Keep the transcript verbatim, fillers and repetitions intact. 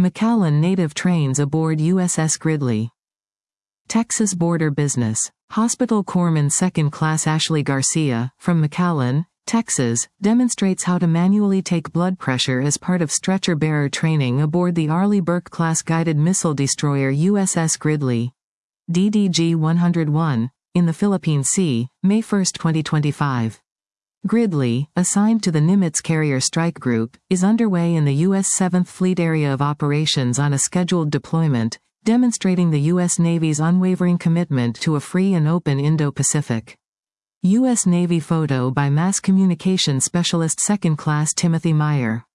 McAllen native trains aboard U S S Gridley. Texas Border Business. Hospital Corpsman Second Class Ashley Garcia, from McAllen, Texas, demonstrates how to manually take blood pressure as part of stretcher-bearer training aboard the Arleigh Burke-class guided missile destroyer U S S Gridley. D D G one oh one, in the Philippine Sea, May first twenty twenty-five. Gridley, assigned to the Nimitz Carrier Strike Group, is underway in the U S seventh Fleet Area of Operations on a scheduled deployment, demonstrating the U S Navy's unwavering commitment to a free and open Indo-Pacific. U S Navy photo by Mass Communications Specialist Second Class Timothy Meyer.